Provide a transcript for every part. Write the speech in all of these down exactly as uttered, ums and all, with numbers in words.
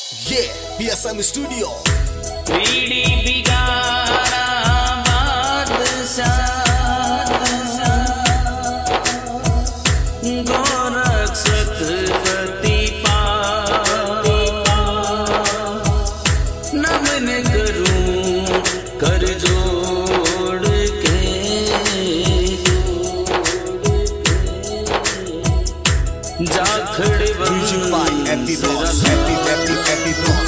Yeah, B S M Studio. बीड़ी बिगाड़ा बादशाह गोरक्षक गति नमन करूं कर जोड़ के Jakhar Music by Happy Boss, Happy, Happy, Happy Boss.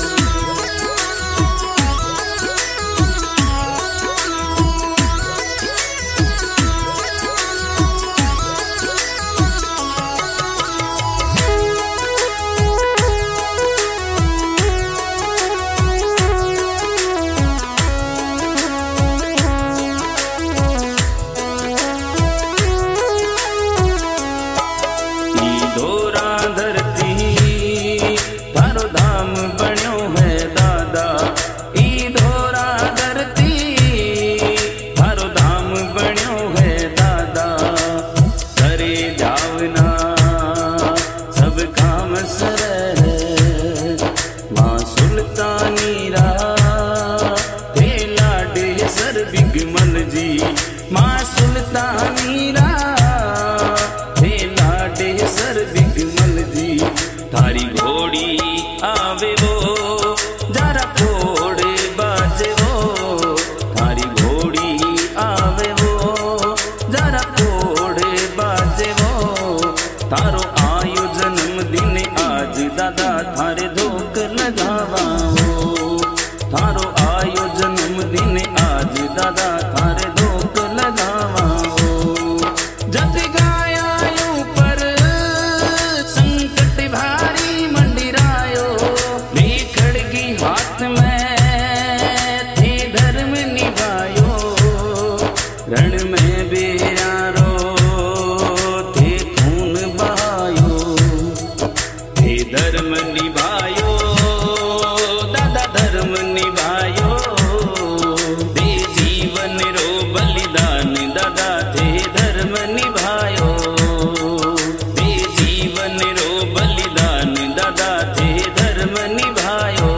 माँ सुल्तानीरा हे लाडे सर बिगमल जी थारी घोड़ी आवे वो जरा फोड़े बाजे वो थारी घोड़ी आवे वो जरा फोड़े बाजे वो थारो आयु जन्मदिन आज दादा थारे धोक लगावा हो थारो आयु जन्मदिन आज दादा थारे धोक लगावा हो जत गाया ऊपर संकट भारी मंडिरायो खड़गी हाथ में थे धर्म निभायो रण में बेरारो थे खून बहायो थे धर्म निभायो दादा धर्म निभायो दे जीवन रो बलिदान दादा थे धर्म निभायो दे जीवन रो बलिदान दादा थे धर्म निभायो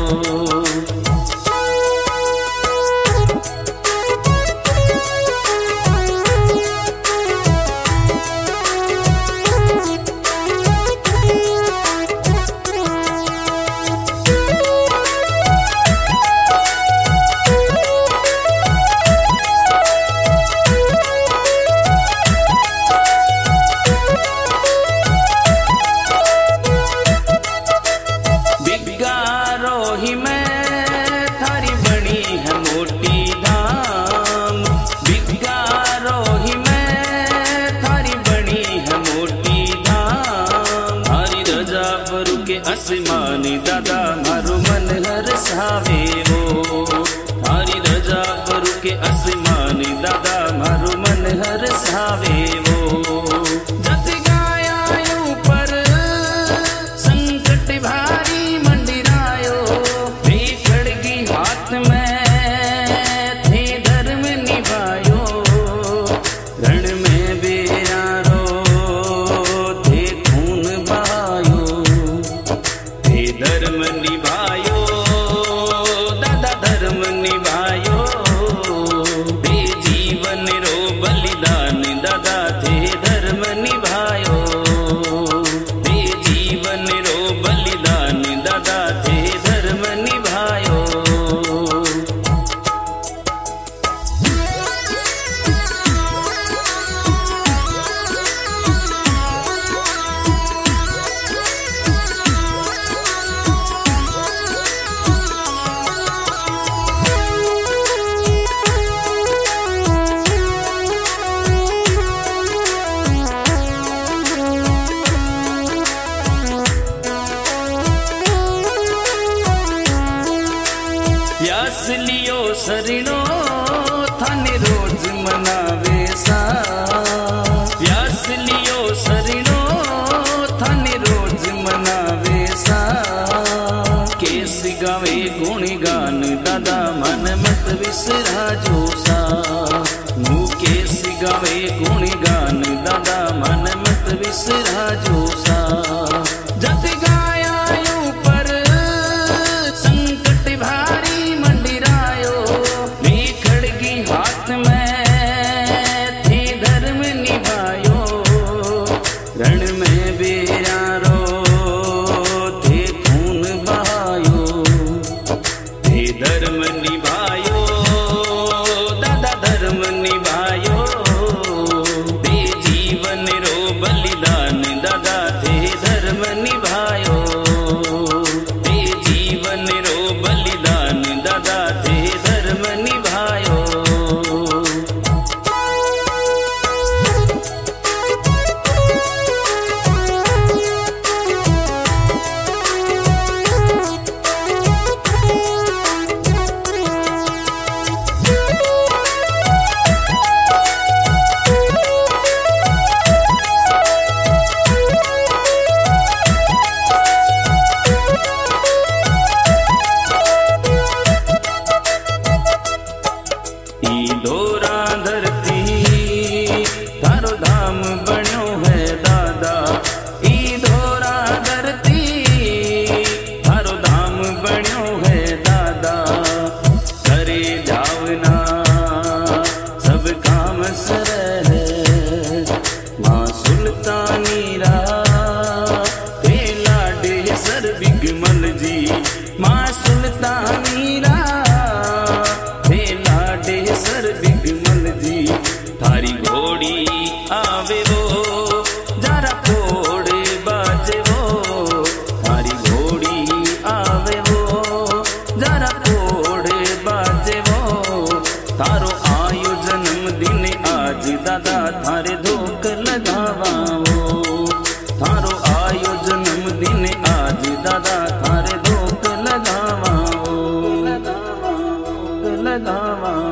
बिगारोही में थारी बनी है मोटी धाम बिगारोही में थारी बनी है मोटी धाम थारी रजा पर के आसमानी दादा मारो मन हर सावे वो थारी रजा पर के आसमानी दादा मारो मन हर सावे वो जत गाया ऊपर संकट भारी हाथ में थे धर्म निभायो रण में बेरारो थे खून बहायो थे धर्म निभायो दादा धर्म निभायो दे जीवन रो बलिदान दादा थे धर्म निभायो दे जीवन रो बलिदान दादा थे धर्म निभायो प्यास लियो सरिणो थाने रोज मनावे सा प्यास लियो सरिणो थाने रोज मनावे सा केस गावे गुणगान दादा मन मत विसरा जोसा मुँह केस गावे गुणगान दादा मन मत विसरा जोसा जत गाया ऊपर बिगमल जी माँ सुल्तानीरा हे लाडे सर बिगमल जी थारी घोड़ी आवे वो जरा फोड़े बाजे वो थारी घोड़ी आवे वो जरा फोड़े बाजे वो थारो आयो जन्मदिन आज दादा थारे धोक लगावाओ थारो आयो जन्मदिन आज दादा थारे धोक लगावाओ लगावाओ